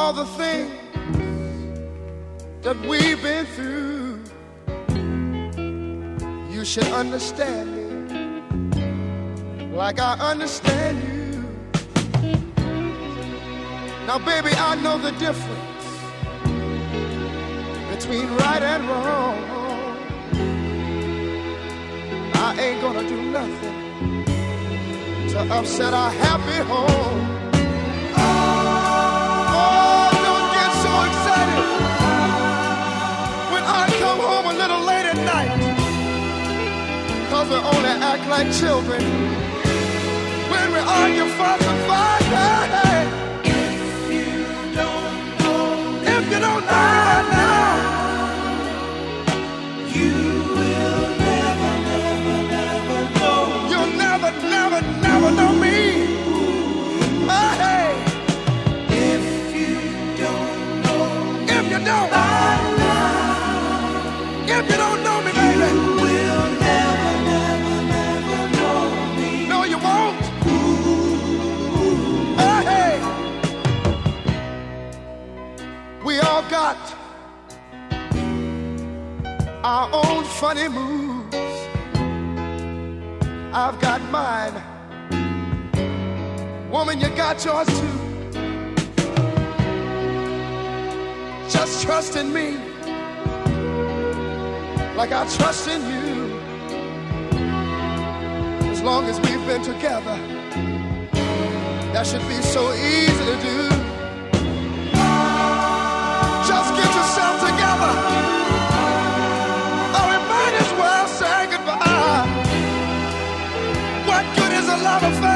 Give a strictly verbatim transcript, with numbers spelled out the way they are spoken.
all the things that we've been through, you should understand me like I understand you. Now, baby, I know the difference between right and wrong. I ain't gonna do nothing to upset our happy home. Oh, don't get so excited when I come home a little late at night, 'cause we only act like children when we argue, fuss, and fight. Hey, hey. If you don't know me right now, you will never, never, never know. You'll never, never, never know me. Oh, hey. If you don't know me, if you don't, if you don't know me, baby, you will never, never, never know me. No, you won't. Oh, hey. We all got our own funny moves. I've got mine. Woman, you got yours too. Just trust in me like I trust in you. As long as we've been together, that should be so easy to do. Just get yourself together, or we might as well say goodbye. What good is a love affair